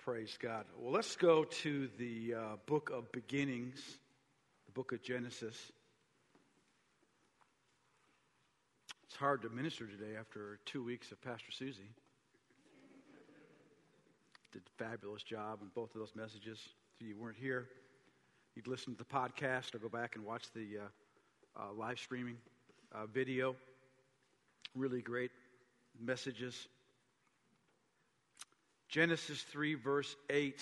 Praise God. Well, let's go to the book of beginnings, the book of Genesis. It's hard to minister today after 2 weeks of Pastor Susie. Did a fabulous job in both of those messages. If you weren't here, you'd listen to the podcast or go back and watch the live streaming video. Really great messages. Genesis 3, verse 8.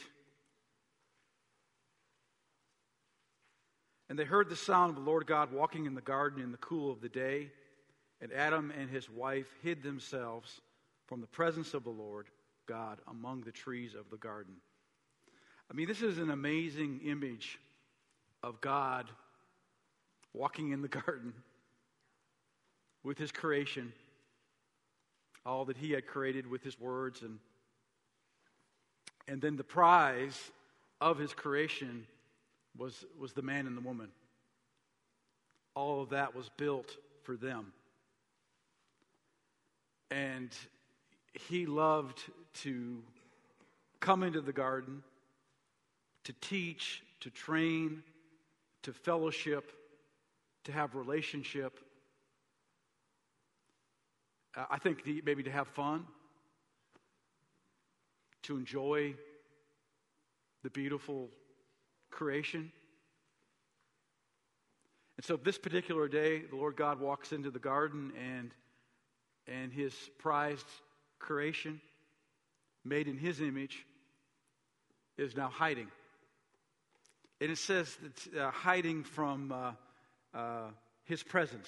And they heard the sound of the Lord God walking in the garden in the cool of the day. And Adam and his wife hid themselves from the presence of the Lord God among the trees of the garden. I mean, this is an amazing image of God walking in the garden with his creation, all that he had created with his words, and then the prize of his creation was the man and the woman. All of that was built for them. And he loved to come into the garden, to teach, to train, to fellowship, to have relationship. I think maybe to have fun, to enjoy the beautiful creation. And so this particular day, the Lord God walks into the garden and his prized creation, made in his image, is now hiding. And it says it's hiding from his presence.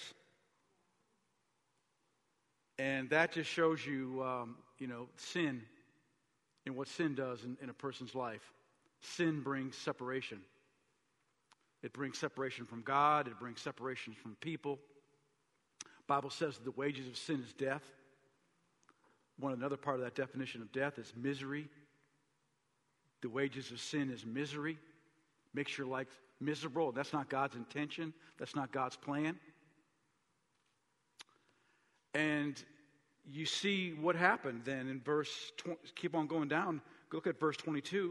And that just shows you, sin and what sin does in a person's life. Sin brings separation. It brings separation from God. It brings separation from people. Bible says the wages of sin is death. Another part of that definition of death is misery. The wages of sin is misery. Makes your life miserable. That's not God's intention. That's not God's plan. And you see what happened then in verse, keep on going down, look at verse 22.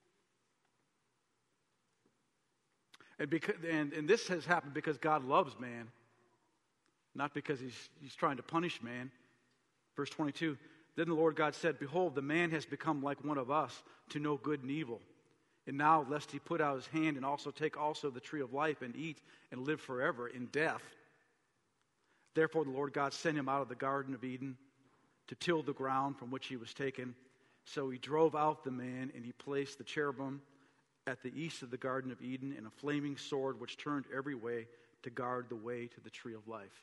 And this has happened because God loves man, not because he's trying to punish man. Verse 22, then the Lord God said, behold, the man has become like one of us to know good and evil. And now lest he put out his hand and also take also the tree of life and eat and live forever in death. Therefore the Lord God sent him out of the Garden of Eden to till the ground from which he was taken. So he drove out the man, and he placed the cherubim at the east of the Garden of Eden and a flaming sword which turned every way to guard the way to the tree of life.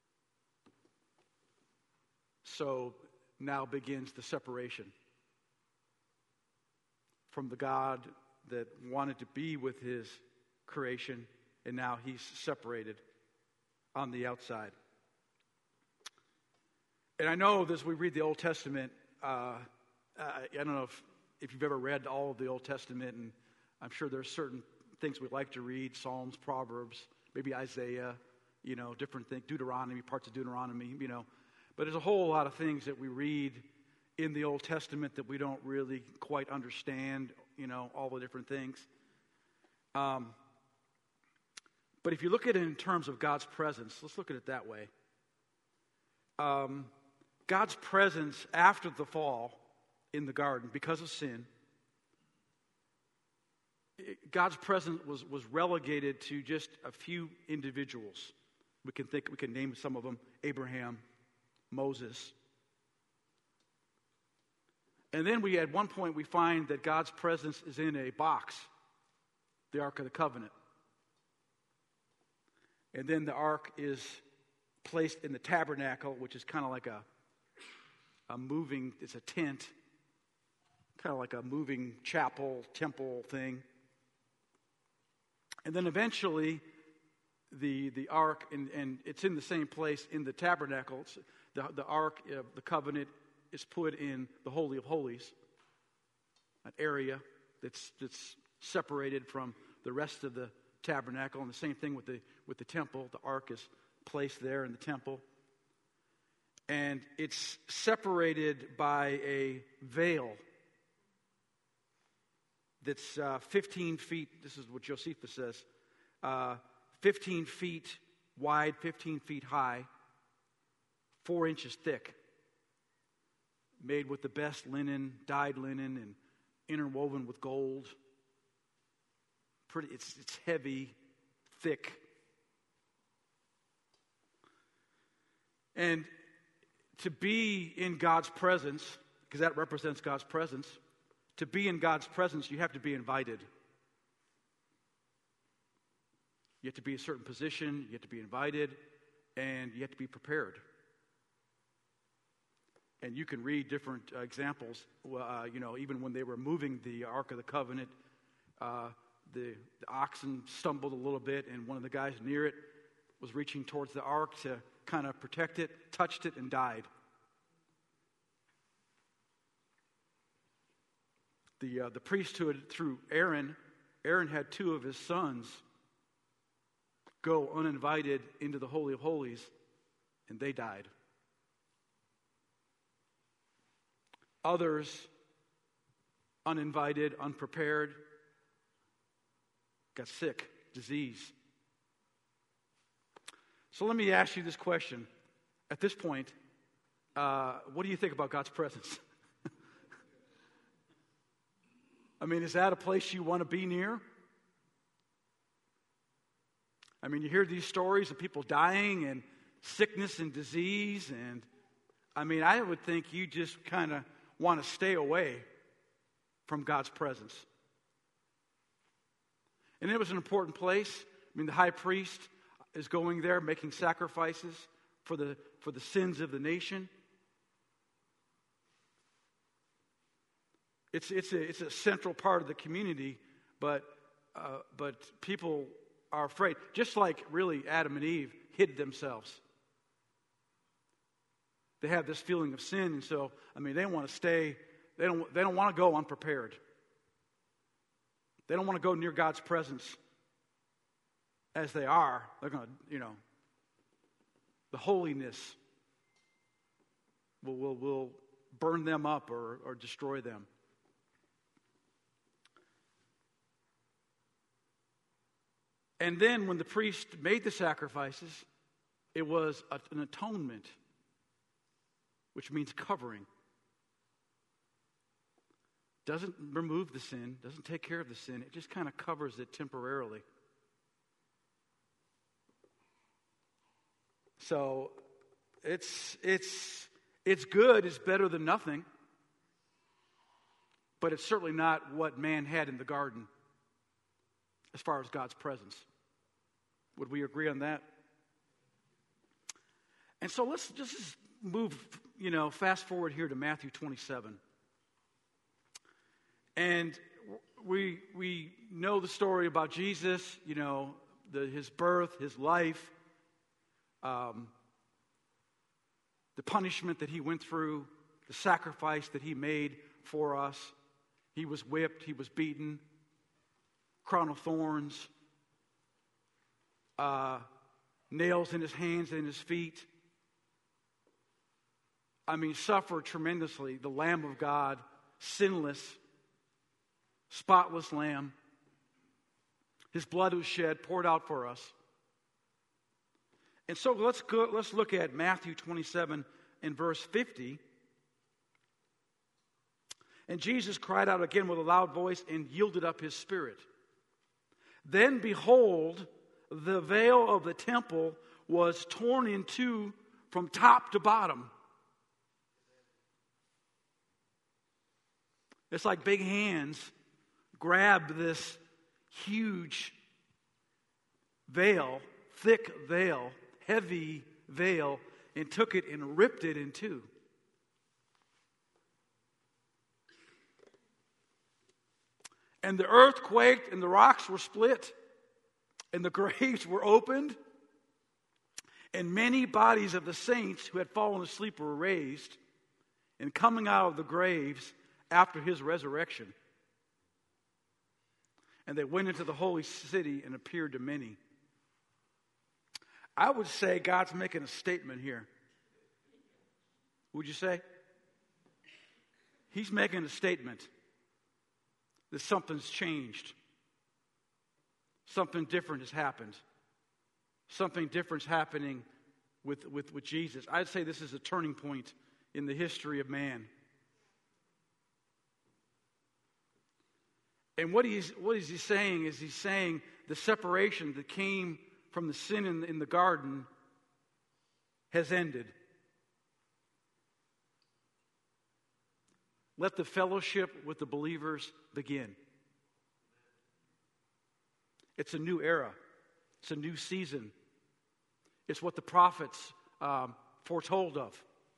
So now begins the separation from the God that wanted to be with his creation, and now he's separated on the outside. And I know as we read the Old Testament, I don't know if you've ever read all of the Old Testament, and I'm sure there's certain things we like to read, Psalms, Proverbs, maybe Isaiah, different things, Deuteronomy, parts of Deuteronomy, But there's a whole lot of things that we read in the Old Testament that we don't really quite understand, all the different things. But if you look at it in terms of God's presence, let's look at it that way. God's presence after the fall in the garden because of sin, God's presence was relegated to just a few individuals. We can name some of them: Abraham, Moses. And then at one point we find that God's presence is in a box, the Ark of the Covenant. And then the Ark is placed in the tabernacle, which is kind of like it's a tent, kind of like a moving chapel, temple thing. And then eventually the Ark, and it's in the same place in the tabernacle. The Ark of the Covenant is put in the Holy of Holies, an area that's separated from the rest of the tabernacle. And the same thing with the temple. The Ark is placed there in the temple. And it's separated by a veil that's 15 feet, this is what Josephus says, 15 feet wide, 15 feet high, 4 inches thick, made with the best linen, dyed linen, and interwoven with gold. It's heavy, thick. And to be in God's presence, because that represents God's presence, to be in God's presence, you have to be invited. You have to be in a certain position, you have to be invited, and you have to be prepared. And you can read different examples. Even when they were moving the Ark of the Covenant, the oxen stumbled a little bit, and one of the guys near it was reaching towards the ark to kind of protect it, touched it, and died. The priesthood through Aaron had 2 of his sons go uninvited into the Holy of Holies, and they died. Others, uninvited, unprepared, got sick, disease. So let me ask you this question. At this point, what do you think about God's presence? I mean, is that a place you want to be near? I mean, you hear these stories of people dying and sickness and disease, and I mean, I would think you just kind of want to stay away from God's presence. And it was an important place. I mean, the high priest is going there, making sacrifices for the sins of the nation. It's a central part of the community, but people are afraid, just like really Adam and Eve hid themselves. They have this feeling of sin, and so I mean they want to stay. They don't want to go unprepared. They don't want to go near God's presence as they are. They're going to, the holiness will burn them up or destroy them. And then when the priest made the sacrifices, it was an atonement, which means covering. Doesn't remove the sin, doesn't take care of the sin, it just kind of covers it temporarily. So it's good, it's better than nothing, but it's certainly not what man had in the garden as far as God's presence. Would we agree on that? And so let's just move, fast forward here to Matthew 27. And we know the story about Jesus, his birth, his life, the punishment that he went through, the sacrifice that he made for us. He was whipped, he was beaten, crown of thorns, nails in his hands and his feet. I mean, suffered tremendously. The Lamb of God, sinless, spotless Lamb. His blood was shed, poured out for us. And so let's look at Matthew 27 and verse 50. And Jesus cried out again with a loud voice and yielded up his spirit. Then behold, the veil of the temple was torn in two from top to bottom. It's like big hands grabbed this huge veil, thick veil, heavy veil, and took it and ripped it in two. And the earth quaked, and the rocks were split, and the graves were opened, and many bodies of the saints who had fallen asleep were raised, and coming out of the graves after his resurrection. And they went into the holy city and appeared to many. I would say God's making a statement here. Would you say? He's making a statement that something's changed. Something different has happened. Something different's happening with Jesus. I'd say this is a turning point in the history of man. And what is he saying is he's saying the separation that came from the sin in the garden has ended. Let the fellowship with the believers begin. It's a new era. It's a new season. It's what the prophets foretold of.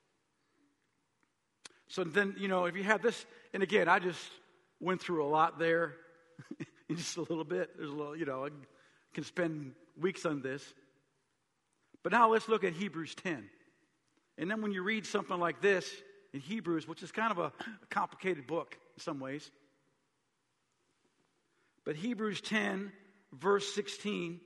So then, if you have this, and again, I just went through a lot there in just a little bit. There's a little, I can spend weeks on this. But now let's look at Hebrews 10. And then when you read something like this in Hebrews, which is kind of a complicated book in some ways. But Hebrews 10, verse 16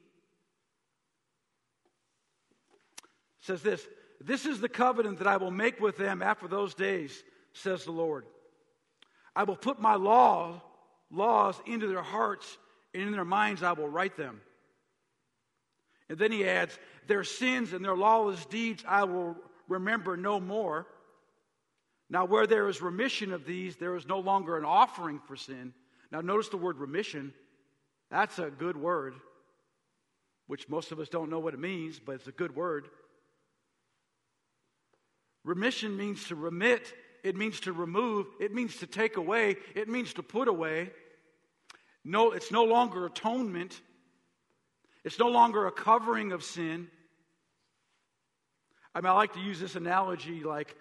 says this: "This is the covenant that I will make with them after those days, says the Lord. I will put my laws into their hearts, and in their minds I will write them." And then he adds, "Their sins and their lawless deeds I will remember no more. Now where there is remission of these, there is no longer an offering for sin." Now notice the word remission. That's a good word, which most of us don't know what it means, but it's a good word. Remission means to remit. It means to remove. It means to take away. It means to put away. No, it's no longer atonement. It's no longer a covering of sin. I like to use this analogy like,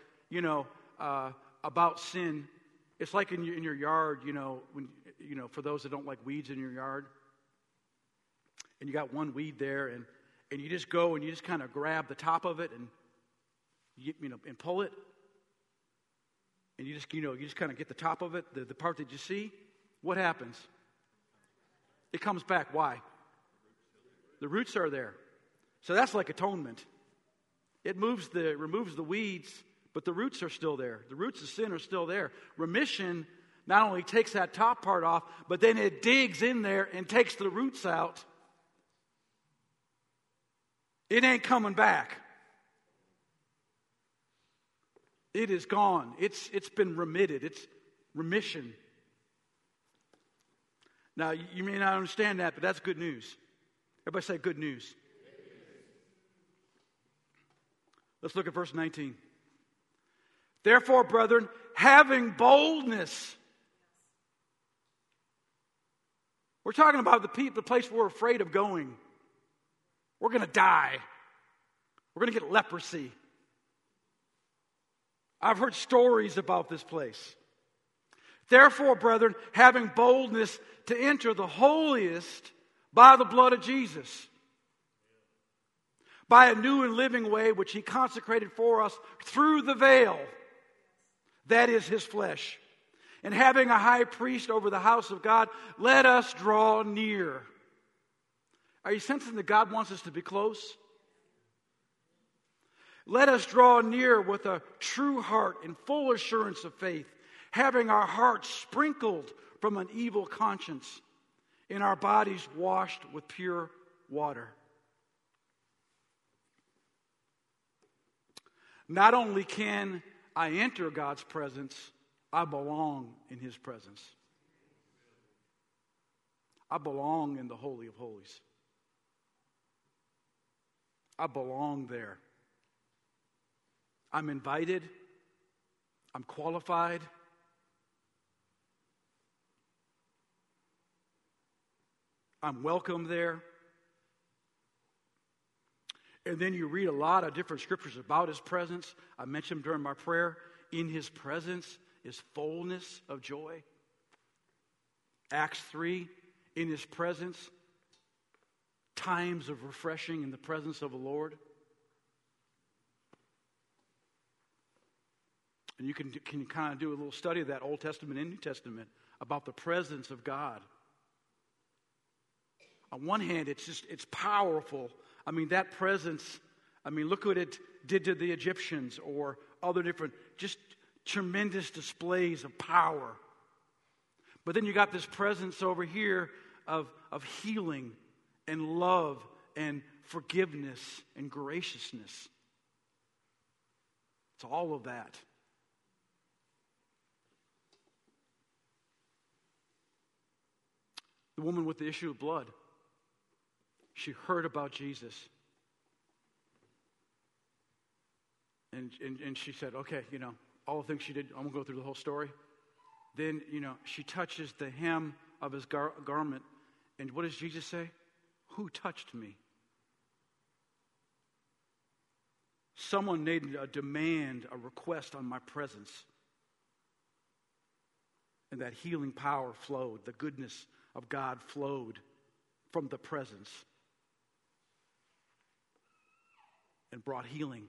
about sin. It's like in your yard, when for those that don't like weeds in your yard. And you got one weed there, and you just go and you just kind of grab the top of it and and pull it. And you just kind of get the top of it, the part that you see. What happens? It comes back. Why? The roots are there. So that's like atonement. It removes the weeds, but the roots are still there. The roots of sin are still there. Remission not only takes that top part off, but then it digs in there and takes the roots out. It ain't coming back. It is gone. It's been remitted. It's remission. Now, you may not understand that, but that's good news. Everybody say good news. Let's look at verse 19. "Therefore, brethren, having boldness." We're talking about the place we're afraid of going. We're going to die. We're going to get leprosy. I've heard stories about this place. "Therefore, brethren, having boldness to enter the holiest by the blood of Jesus, by a new and living way which he consecrated for us through the veil, that is his flesh. And having a high priest over the house of God, let us draw near." Are you sensing that God wants us to be close? "Let us draw near with a true heart and full assurance of faith, having our hearts sprinkled from an evil conscience, and our bodies washed with pure water." Not only can I enter God's presence, I belong in his presence. I belong in the Holy of Holies. I belong there. I'm invited. I'm qualified. I'm welcome there. And then you read a lot of different scriptures about his presence. I mentioned during my prayer, in his presence is fullness of joy. Acts 3, in his presence, times of refreshing in the presence of the Lord. And you can kind of do a little study of that Old Testament and New Testament about the presence of God. On one hand, it's powerful. That presence, look what it did to the Egyptians or other different, just tremendous displays of power. But then you got this presence over here of healing and love and forgiveness and graciousness. It's all of that. The woman with the issue of blood, she heard about Jesus. And she said, okay, all the things she did, I'm going to go through the whole story. Then, she touches the hem of his garment. And what does Jesus say? Who touched me? Someone made a demand, a request on my presence. And that healing power flowed. The goodness of God flowed from the presence and brought healing.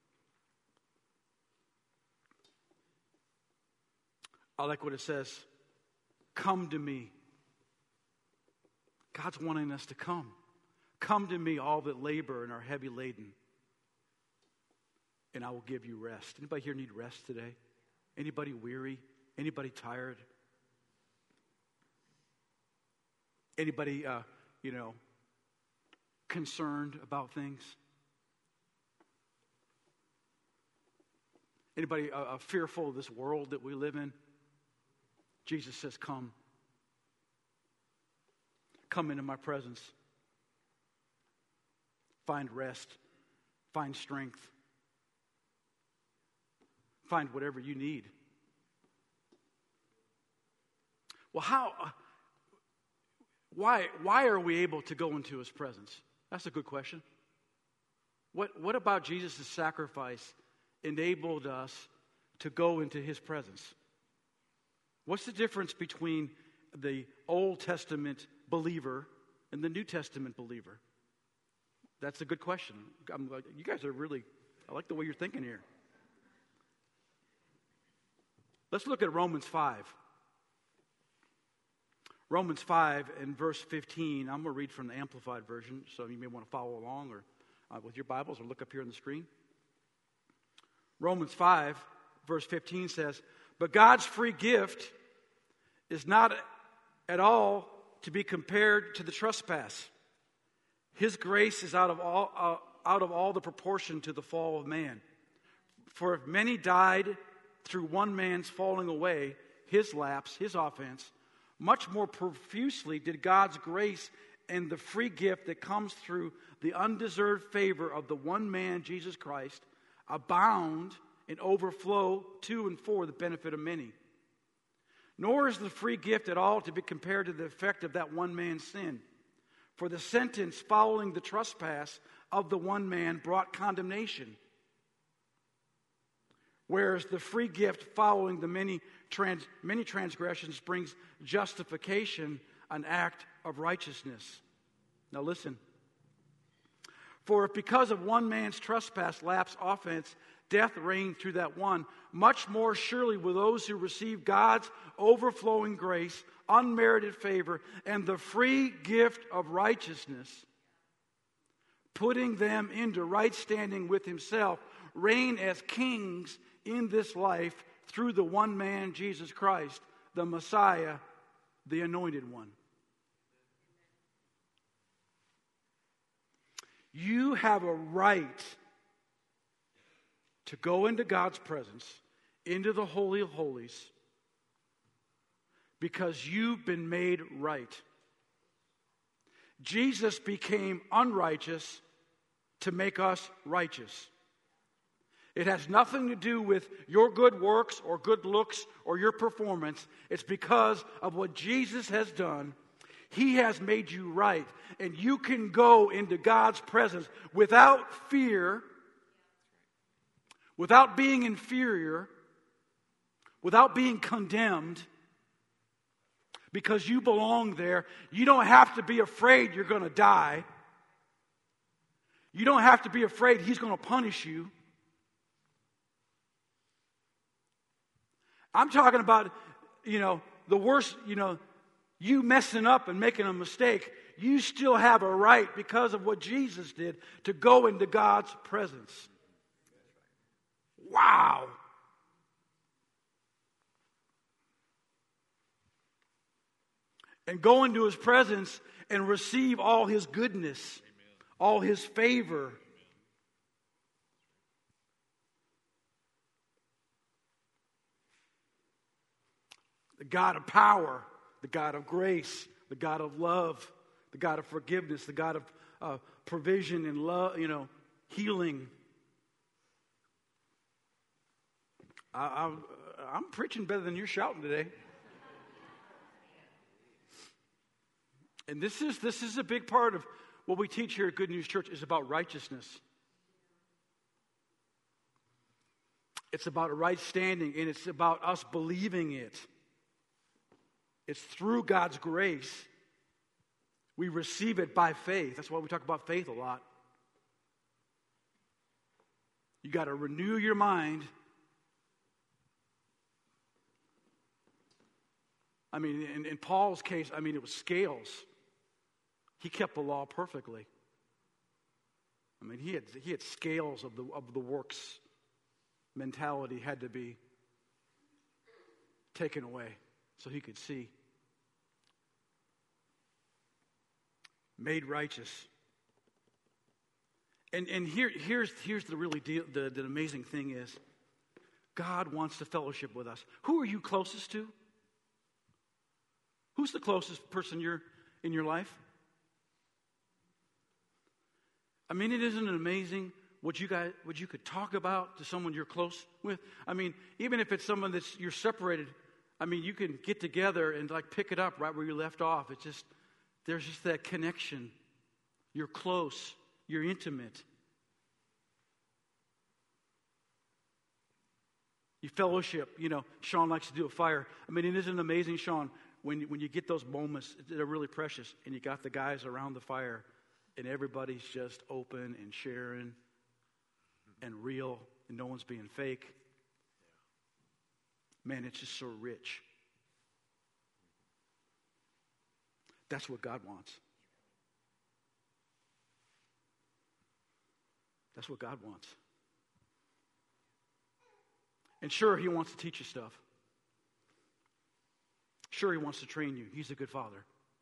I like what it says. Come to me. God's wanting us to come. Come to me, all that labor and are heavy laden, and I will give you rest. Anybody here need rest today? Anybody weary? Anybody tired? Anybody, concerned about things? Anybody fearful of this world that we live in? Jesus says, come. Come into my presence. Find rest. Find strength. Find whatever you need. Well, why are we able to go into his presence? That's a good question. What about Jesus' sacrifice enabled us to go into his presence? What's the difference between the Old Testament believer and the New Testament believer? That's a good question. You guys are I like the way you're thinking here. Let's look at Romans 5. Romans 5 and verse 15. I'm going to read from the Amplified Version, so you may want to follow along or with your Bibles or look up here on the screen. Romans 5, verse 15 says, but God's free gift is not at all to be compared to the trespass. His grace is out of all the proportion to the fall of man. For if many died through one man's falling away, his lapse, his offense, much more profusely did God's grace and the free gift that comes through the undeserved favor of the one man, Jesus Christ, abound and overflow to and for the benefit of many. Nor is the free gift at all to be compared to the effect of that one man's sin. For the sentence following the trespass of the one man brought condemnation, whereas the free gift following the many transgressions brings justification, an act of righteousness. Now listen. For if because of one man's trespass, lapse, offense, death reigned through that one, much more surely will those who receive God's overflowing grace, unmerited favor, and the free gift of righteousness, putting them into right standing with himself, reign as kings in this life through the one man, Jesus Christ, the Messiah, the Anointed One. You have a right to go into God's presence, into the Holy of Holies, because you've been made right. Jesus became unrighteous to make us righteous. It has nothing to do with your good works or good looks or your performance. It's because of what Jesus has done. He has made you right. And you can go into God's presence without fear, without being inferior, without being condemned, because you belong there. You don't have to be afraid you're going to die. You don't have to be afraid he's going to punish you. I'm talking about, the worst, you messing up and making a mistake. You still have a right, because of what Jesus did, to go into God's presence. Wow. and go into his presence and receive all his goodness, all his favor. The God of power, the God of grace, the God of love, the God of forgiveness, the God of provision and love, healing. I'm preaching better than you're shouting today. And this is a big part of what we teach here at Good News Church is about righteousness. It's about a right standing, and it's about us believing it. It's through God's grace. We receive it by faith. That's why we talk about faith a lot. You got to renew your mind. I mean, in Paul's case, it was scales. He kept the law perfectly. He had scales of the works mentality had to be taken away so he could see. Made righteous. And here's the really the amazing thing is, God wants to fellowship with us. Who are you closest to? Who's the closest person you're in your life? It isn't amazing what you could talk about to someone you're close with. Even if it's someone you're separated, you can get together and pick it up right where you left off. There's just that connection. You're close. You're intimate. You fellowship. Sean likes to do a fire. It isn't amazing, Sean, when you get those moments, they're really precious, and you got the guys around the fire, and everybody's just open and sharing and real, and no one's being fake. Man, it's just so rich. That's what God wants. That's what God wants. And sure, He wants to teach you stuff. Sure, He wants to train you. He's a good Father.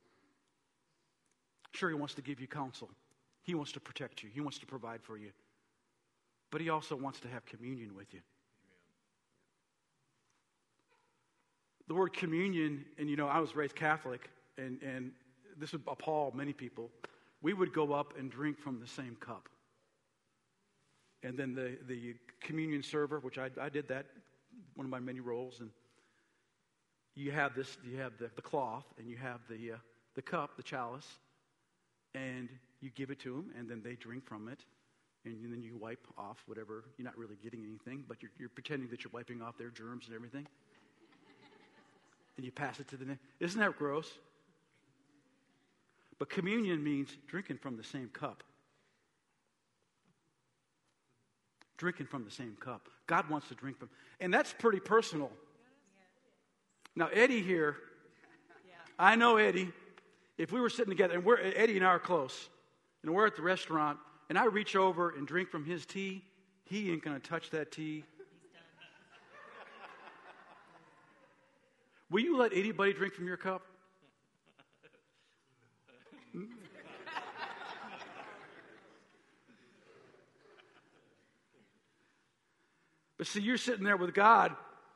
Sure, He wants to give you counsel. He wants to protect you. He wants to provide for you. But He also wants to have communion with you. The word communion, and I was raised Catholic, and this would appall many people. We would go up and drink from the same cup. And then the communion server, which I did that, one of my many roles, and you have the cloth, and you have the cup, the chalice, and you give it to them, and then they drink from it, and then you wipe off whatever. You're not really getting anything, but you're pretending that you're wiping off their germs and everything. And you pass it to the next. Isn't that gross? But communion means drinking from the same cup. Drinking from the same cup. God wants to drink from. And that's pretty personal. Now, Eddie here, I know Eddie. If we were sitting together, and Eddie and I are close, and we're at the restaurant, and I reach over and drink from his tea, he ain't going to touch that tea. Will you let anybody drink from your cup? But see, you're sitting there with God.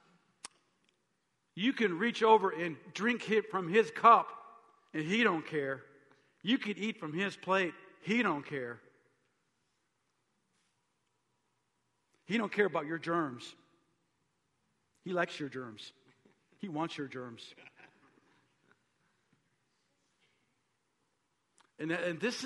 You can reach over and drink from His cup, and He don't care. You can eat from His plate. He don't care. He don't care about your germs. He likes your germs. He wants your germs. And this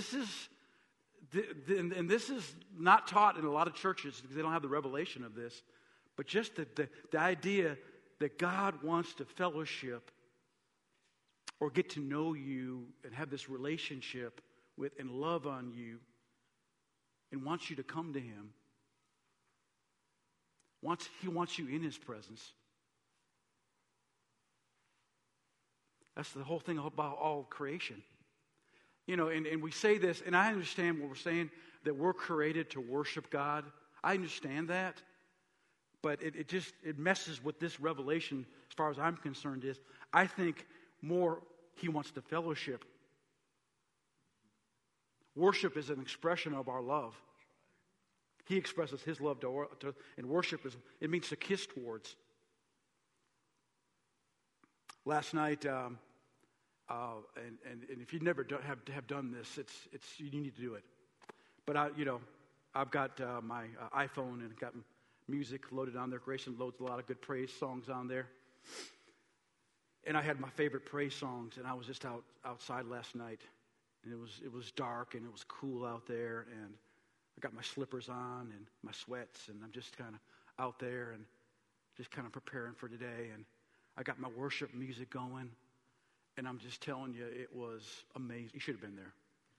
is not taught in a lot of churches because they don't have the revelation of this. But just the idea that God wants to fellowship or get to know you and have this relationship with and love on you and wants you to come to Him. He wants you in His presence. That's the whole thing about all creation. And we say this, and I understand what we're saying, that we're created to worship God. I understand that. But it messes with this revelation, as far as I'm concerned, is I think more He wants to fellowship. Worship is an expression of our love. He expresses his love and worship it means to kiss towards. Last night, and if you never have done this, you need to do it. But I've got my iPhone and got music loaded on there. Grayson loads a lot of good praise songs on there. And I had my favorite praise songs, and I was just outside last night, and it was dark and it was cool out there, and I got my slippers on and my sweats, and I'm just kind of out there and just kind of preparing for today, and I got my worship music going, and I'm just telling you, it was amazing. You should have been there.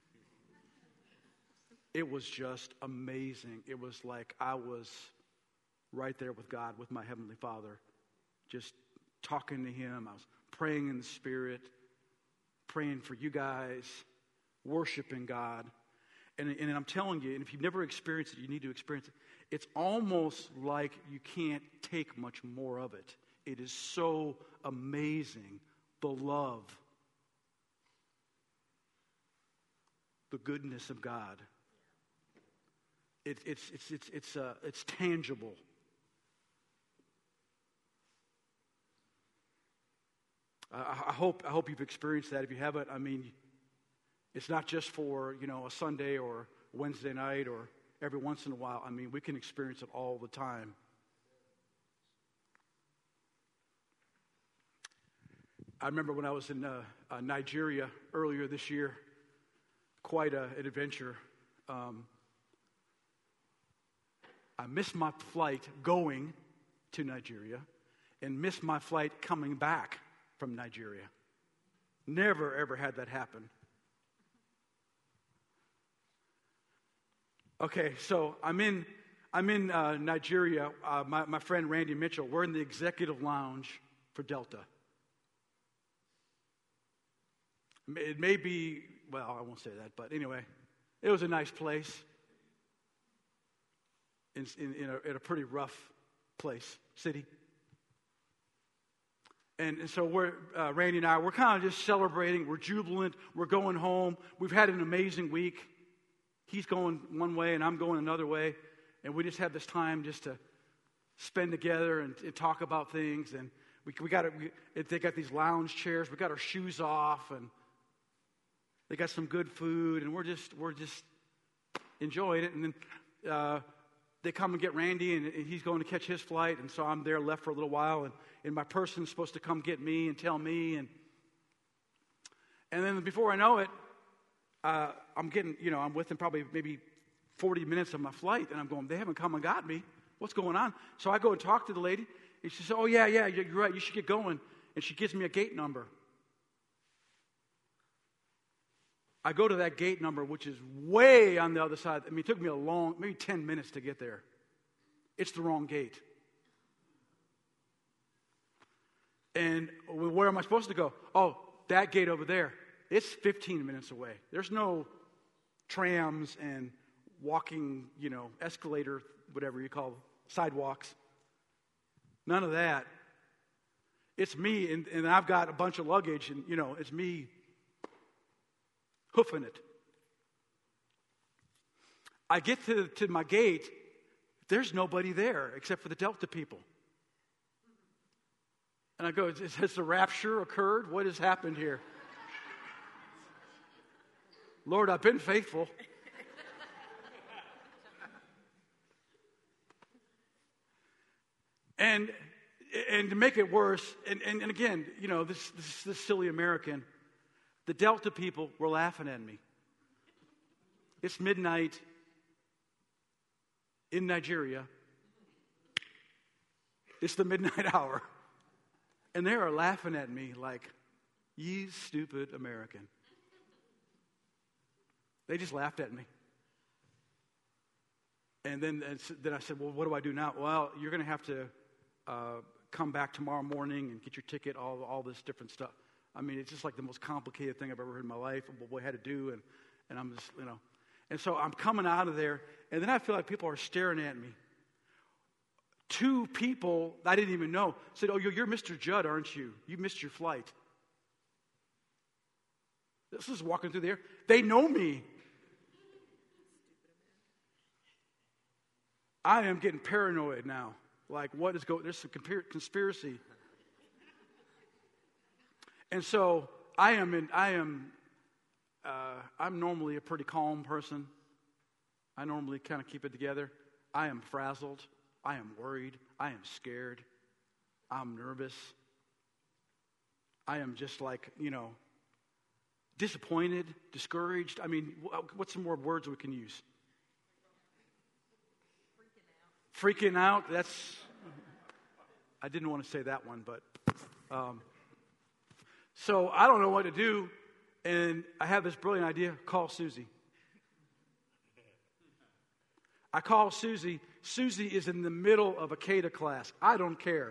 It was just amazing. It was like I was right there with God, with my Heavenly Father, just talking to Him. I was praying in the Spirit, praying for you guys, worshiping God. And I'm telling you, and if you've never experienced it, you need to experience it. It's almost like you can't take much more of it. It is so amazing, the love, the goodness of God. It's tangible. I hope you've experienced that. If you haven't, I mean, it's not just for a Sunday or Wednesday night or every once in a while. I mean, we can experience it all the time. I remember when I was in Nigeria earlier this year, quite an adventure. I missed my flight going to Nigeria and missed my flight coming back from Nigeria. Never, ever had that happen. Okay, so I'm in Nigeria. My friend Randy Mitchell, we're in the executive lounge for Delta. It may be, well, I won't say that, but anyway, it was a nice place in a pretty rough city. And so Randy and I, we're kind of just celebrating. We're jubilant. We're going home. We've had an amazing week. He's going one way and I'm going another way. And we just have this time just to spend together and talk about things. And they got these lounge chairs. We got our shoes off and they got some good food. And we're just enjoying it. And then they come and get Randy and he's going to catch his flight. And so I'm there left for a little while. And my person's supposed to come get me and tell me. And then before I know it, I'm with them probably maybe 40 minutes of my flight, and I'm going, they haven't come and got me. What's going on? So I go and talk to the lady, and she says, oh, yeah, you're right, you should get going. And she gives me a gate number. I go to that gate number, which is way on the other side. I mean, it took me maybe 10 minutes to get there. It's the wrong gate. And where am I supposed to go? Oh, that gate over there. It's 15 minutes away. There's no trams and walking, escalator, whatever you call sidewalks. None of that. It's me, and I've got a bunch of luggage, and, it's me hoofing it. I get to my gate. There's nobody there except for the Delta people. And I go, has the rapture occurred? What has happened here? Lord, I've been faithful. And to make it worse, and again, this silly American, the Delta people were laughing at me. It's midnight in Nigeria. It's the midnight hour. And they are laughing at me like, ye stupid American. They just laughed at me. And then I said, well, what do I do now? Well, you're going to have to come back tomorrow morning and get your ticket, all this different stuff. I mean, it's just like the most complicated thing I've ever heard in my life, what I had to do. And I'm just, And so I'm coming out of there, and then I feel like people are staring at me. 2 people I didn't even know said, oh, you're Mr. Judd, aren't you? You missed your flight. This is walking through the air. They know me. I am getting paranoid now. Like, what is going? There's some conspiracy. And so I'm normally a pretty calm person. I normally kind of keep it together. I am frazzled. I am worried. I am scared. I'm nervous. I am just like, disappointed, discouraged. I mean, what's some more words we can use? Freaking out. I didn't want to say that one, but so I don't know what to do, and I have this brilliant idea: call Susie. I call Susie. Susie is in the middle of a CADA class. I don't care.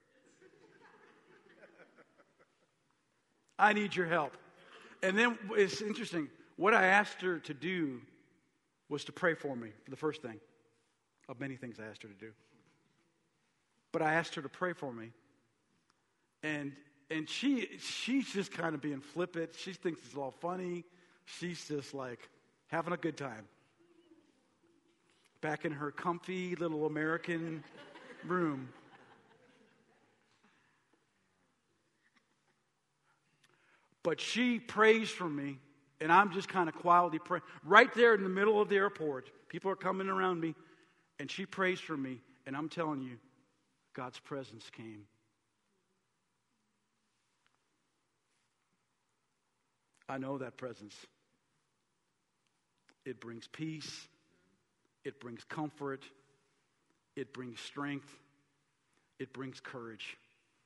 I need your help. And then it's interesting. What I asked her to do was to pray for me, for the first thing of many things I asked her to do. But I asked her to pray for me. And she's just kind of being flippant. She thinks it's all funny. She's just like having a good time. Back in her comfy little American room. But she prays for me, and I'm just kind of quietly praying. Right there in the middle of the airport, people are coming around me, and she prays for me, and I'm telling you, God's presence came. I know that presence. It brings peace. It brings comfort. It brings strength. It brings courage.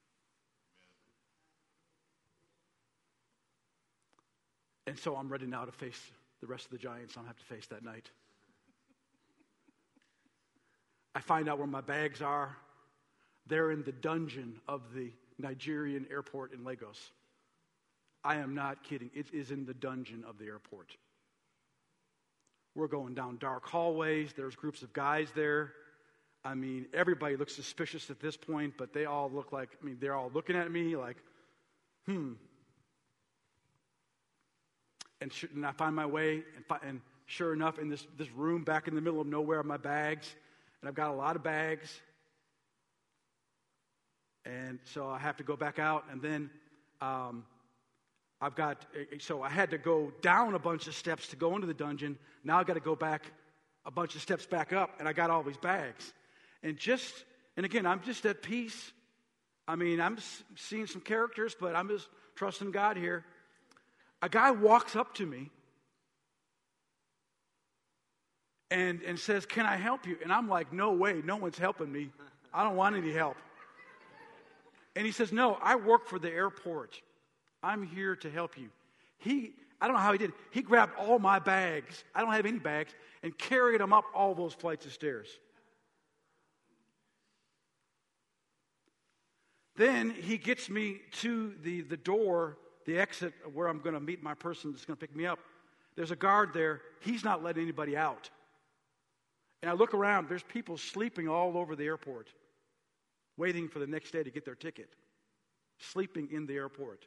And so I'm ready now to face the rest of the giants I don't have to face that night. I find out where my bags are. They're in the dungeon of the Nigerian airport in Lagos. I am not kidding. It is in the dungeon of the airport. We're going down dark hallways. There's groups of guys there. I mean, everybody looks suspicious at this point, but they all look like, they're all looking at me like, And I find my way, and sure enough, in this room back in the middle of nowhere are my bags, and I've got a lot of bags. And so I have to go back out, and then so I had to go down a bunch of steps to go into the dungeon. Now I've got to go back a bunch of steps back up, and I got all these bags. And again, I'm just at peace. I'm seeing some characters, but I'm just trusting God here. A guy walks up to me and says, "Can I help you?" And I'm like, "No way, no one's helping me. I don't want any help." And he says, "No, I work for the airport. I'm here to help you." I don't know how he did it. He grabbed all my bags, I don't have any bags, and carried them up all those flights of stairs. Then he gets me to the door, the exit where I'm going to meet my person that's going to pick me up. There's a guard there. He's not letting anybody out. And I look around. There's people sleeping all over the airport, waiting for the next day to get their ticket, sleeping in the airport.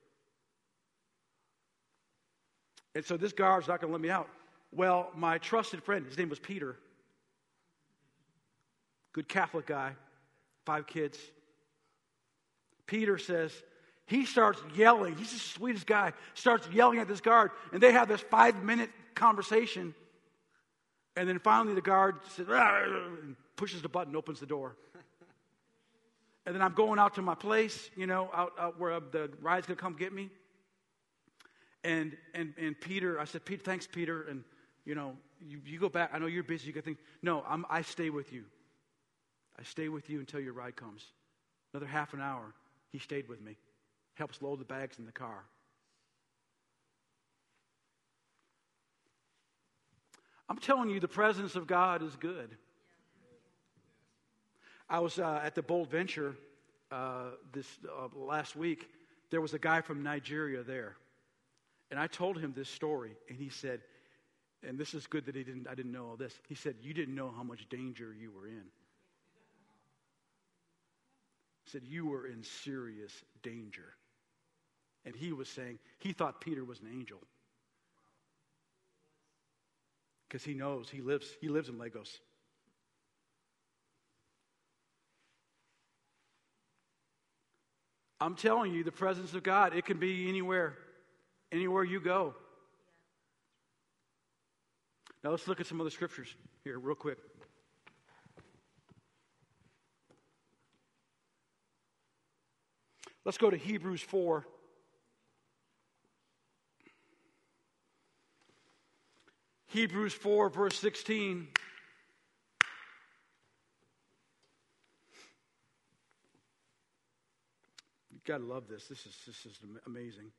And so this guard's not going to let me out. Well, my trusted friend, his name was Peter, good Catholic guy, 5 kids. Peter says, he starts yelling. He's the sweetest guy. Starts yelling at this guard. And they have this 5-minute conversation. And then finally the guard says, and pushes the button, opens the door. And then I'm going out to my place, out where the ride's going to come get me. And Peter, I said, "Pete, thanks, Peter. And, you go back. I know you're busy. You got things." "No, I stay with you. I stay with you until your ride comes." Another half an hour, he stayed with me. Helps load the bags in the car. I'm telling you, the presence of God is good. I was at the Bold Venture last week. There was a guy from Nigeria there. And I told him this story, and he said, and this is good that I didn't know all this. He said, "You didn't know how much danger you were in." He said, "You were in serious danger." And he was saying, he thought Peter was an angel. Because he knows he lives in Lagos. I'm telling you, the presence of God, it can be anywhere you go. Now let's look at some other scriptures here real quick. Let's go to Hebrews 4. Hebrews 4, verse 16. You've got to love this. This is amazing.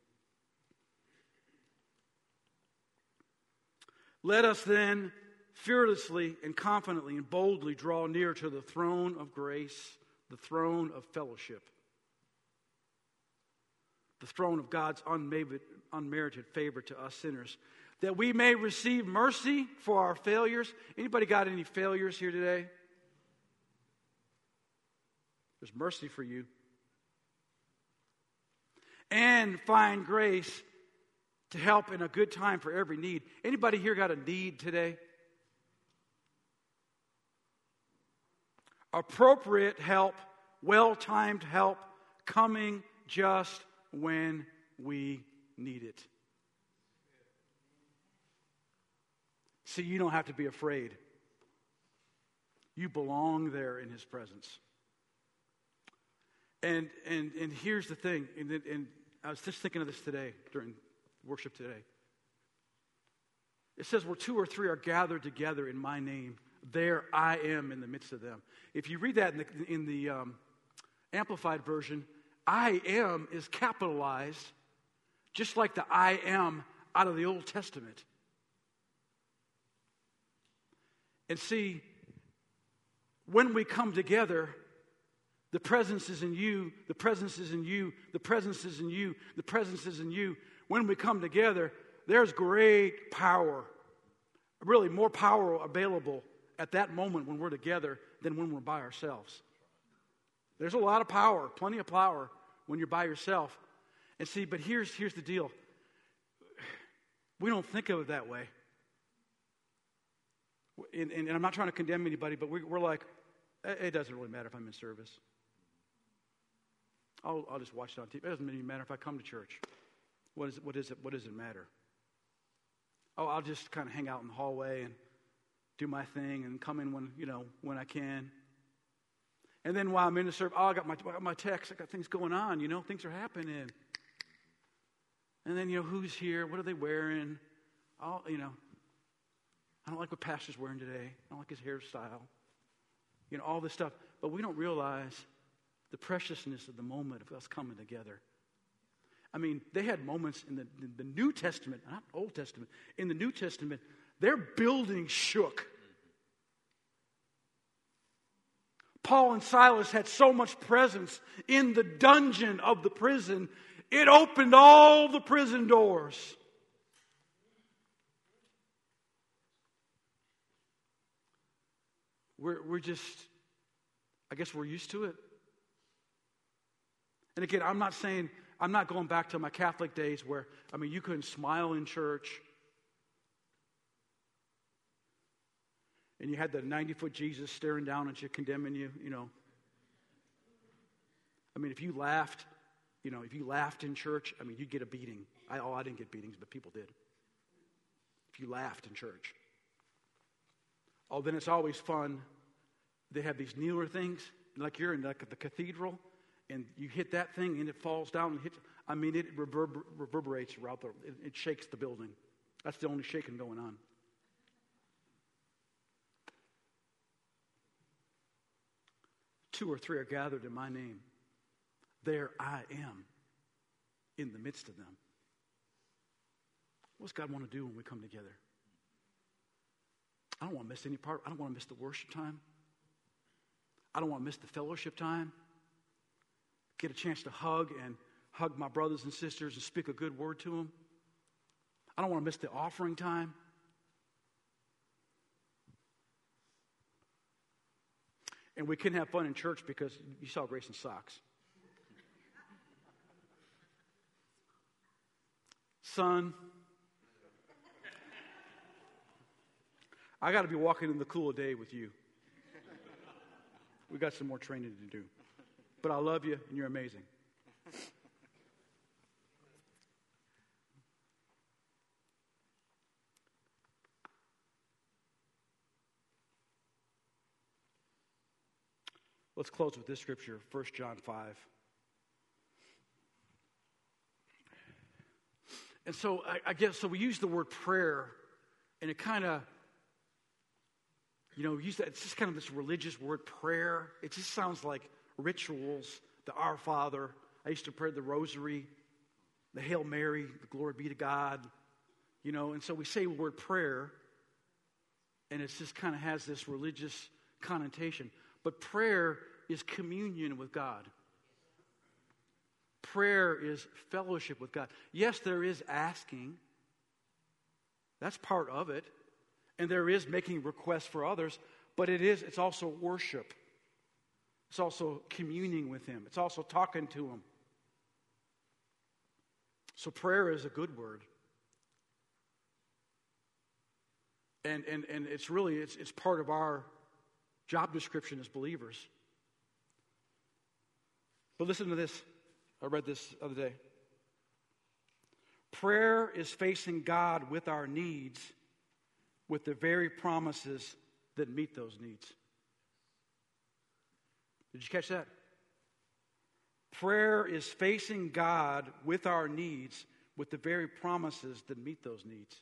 Let us then fearlessly and confidently and boldly draw near to the throne of grace, the throne of fellowship, the throne of God's unmerited favor to us sinners, that we may receive mercy for our failures. Anybody got any failures here today? There's mercy for you. And find grace to help in a good time for every need. Anybody here got a need today? Appropriate help, well-timed help, coming just when we need it. See, you don't have to be afraid. You belong there in His presence. And here's the thing, and I was just thinking of this today during worship today. It says, where 2 or 3 are gathered together in my name, there I am in the midst of them. If you read that in the Amplified version, I am is capitalized, just like the I am out of the Old Testament. And see, when we come together, the presence is in you, the presence is in you, the presence is in you, the presence is in you. When we come together, there's great power, really more power available at that moment when we're together than when we're by ourselves. There's a lot of power, plenty of power when you're by yourself. And see, but here's the deal. We don't think of it that way. And I'm not trying to condemn anybody, but we're like, it doesn't really matter if I'm in service. I'll just watch it on TV. It doesn't even matter if I come to church. What does it matter? Oh, I'll just kind of hang out in the hallway and do my thing and come in when I can. And then while I'm in the service, I got my text. I got things going on. Things are happening. And then who's here? What are they wearing? I don't like what Pastor's wearing today. I don't like his hairstyle. All this stuff. But we don't realize the preciousness of the moment of us coming together. I mean, they had moments in the New Testament, not Old Testament. In the New Testament, their building shook. Paul and Silas had so much presence in the dungeon of the prison, it opened all the prison doors. We're just, I guess we're used to it. And again, I'm not going back to my Catholic days where, you couldn't smile in church. And you had the 90-foot Jesus staring down at you, condemning you, if you laughed, in church, you'd get a beating. I didn't get beatings, but people did. If you laughed in church. Oh, then it's always fun. They have these kneeler things, like you're in the cathedral, and you hit that thing, and it falls down and hits. It reverberates throughout it shakes the building. That's the only shaking going on. Two or 3 are gathered in my name. There I am in the midst of them. What's God want to do when we come together? I don't want to miss any part. I don't want to miss the worship time. I don't want to miss the fellowship time. Get a chance to hug my brothers and sisters and speak a good word to them. I don't want to miss the offering time. And we couldn't have fun in church because you saw Grayson's socks. Son, I got to be walking in the cool of day with you. We got some more training to do. But I love you, and you're amazing. Let's close with this scripture, 1 John 5. And so I guess, so we use the word prayer, and it kind of, use that, it's just kind of this religious word, prayer. It just sounds like rituals, the Our Father. I used to pray the Rosary, the Hail Mary, the Glory be to God, and so we say the word prayer, and it just kind of has this religious connotation. But prayer is communion with God. Prayer is fellowship with God. Yes, there is asking. That's part of it. And there is making requests for others, but it's also worship. It's also communing with Him. It's also talking to Him. So prayer is a good word. And it's really, it's part of our job description as believers. But listen to this. I read this the other day. Prayer is facing God with our needs, with the very promises that meet those needs. Did you catch that? Prayer is facing God with our needs, with the very promises that meet those needs.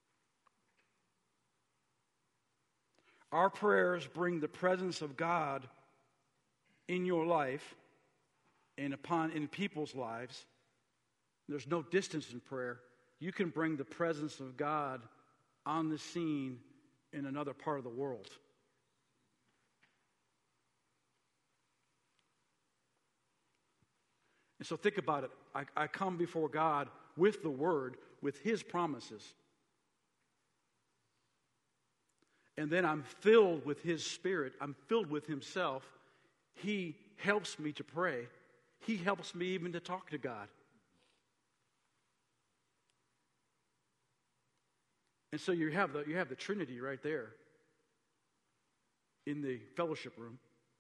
Our prayers bring the presence of God in your life and in people's lives. There's no distance in prayer. You can bring the presence of God on the scene in another part of the world. And so think about it. I come before God with the Word, with His promises. And then I'm filled with His Spirit. I'm filled with Himself. He helps me to pray. He helps me even to talk to God. And so you have the Trinity right there in the fellowship room,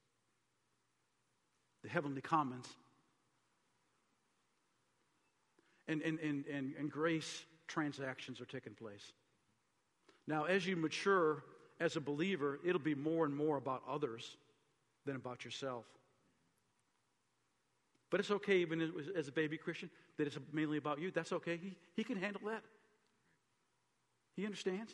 the heavenly commons, and grace transactions are taking place. Now, as you mature as a believer, it'll be more and more about others than about yourself. But it's okay, even as a baby Christian, that it's mainly about you. That's okay. He can handle that. He understands.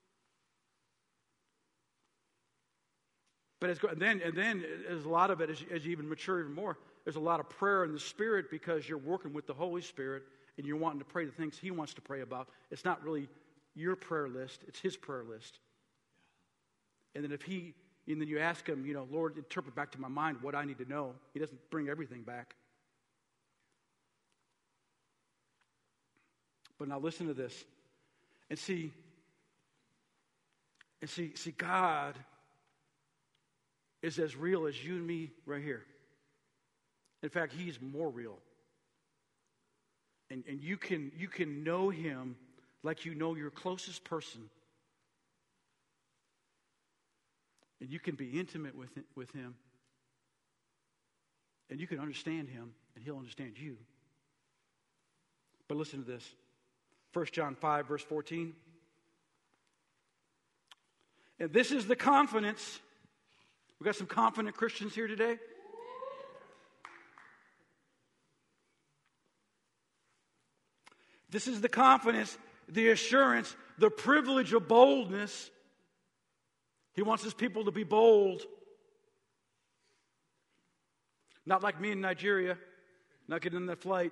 But then there's a lot of it as you even mature even more. There's a lot of prayer in the Spirit because you're working with the Holy Spirit and you're wanting to pray the things He wants to pray about. It's not really your prayer list; it's His prayer list. And then and then you ask Him, Lord, interpret back to my mind what I need to know. He doesn't bring everything back. But now listen to this. And see, God is as real as you and me right here. In fact, He's more real. And you can know Him like you know your closest person. And you can be intimate with Him. And you can understand Him, and He'll understand you. But listen to this. 1 John 5, verse 14. And this is the confidence. We got some confident Christians here today. This is the confidence, the assurance, the privilege of boldness. He wants His people to be bold. Not like me in Nigeria, not getting in that flight.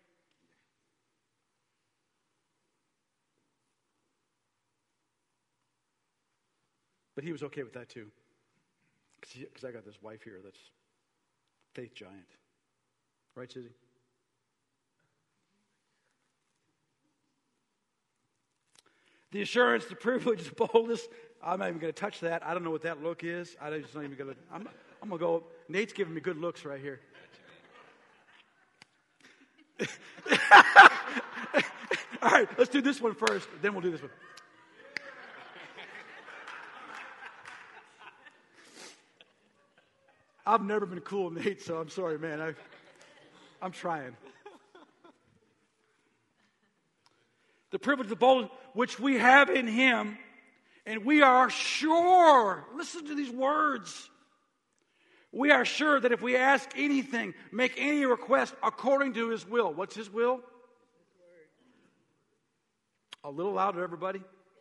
But He was okay with that too. Because I got this wife here that's faith giant. Right, Susie? The assurance, the privilege, the boldness. I'm not even going to touch that. I don't know what that look is. I'm just not even going to. I'm going to go. Nate's giving me good looks right here. All right, let's do this one first. Then we'll do this one. I've never been cool, Nate, so I'm sorry, man. I'm trying. The privilege of boldness which we have in him, and we are sure, listen to these words. We are sure that if we ask anything, make any request according to his will. What's his will? A little louder, everybody.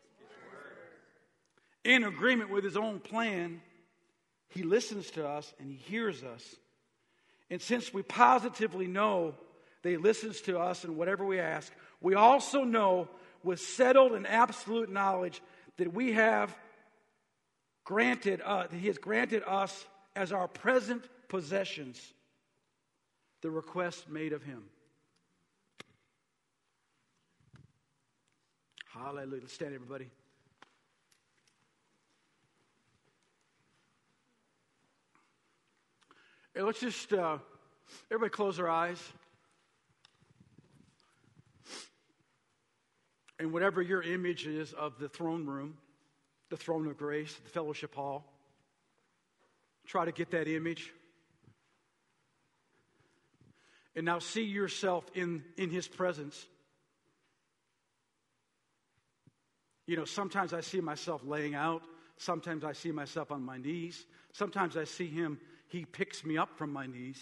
In agreement with his own plan, he listens to us and he hears us. And since we positively know that he listens to us in whatever we ask, we also know with settled and absolute knowledge that we have granted, that he has granted us as our present possessions the request made of him. Hallelujah. Let's stand, everybody. Hey, let's just, everybody close their eyes. And whatever your image is of the throne room, the throne of grace, the fellowship hall, try to get that image. And now see yourself in his presence. You know, sometimes I see myself laying out. Sometimes I see myself on my knees. Sometimes I see him, he picks me up from my knees.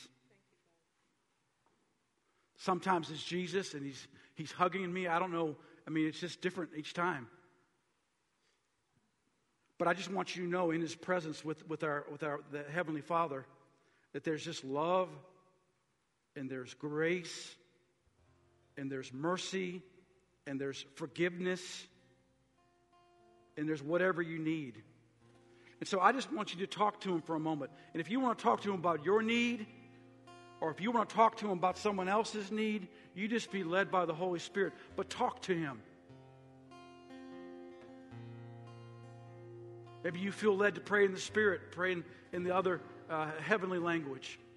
Sometimes it's Jesus and he's hugging me. I don't know. I mean, it's just different each time. But I just want you to know in his presence with the Heavenly Father that there's just love and there's grace and there's mercy and there's forgiveness and there's whatever you need. And so I just want you to talk to him for a moment. And if you want to talk to him about your need, or if you want to talk to him about someone else's need, you just be led by the Holy Spirit. But talk to him. Maybe you feel led to pray in the Spirit, pray in the other heavenly language.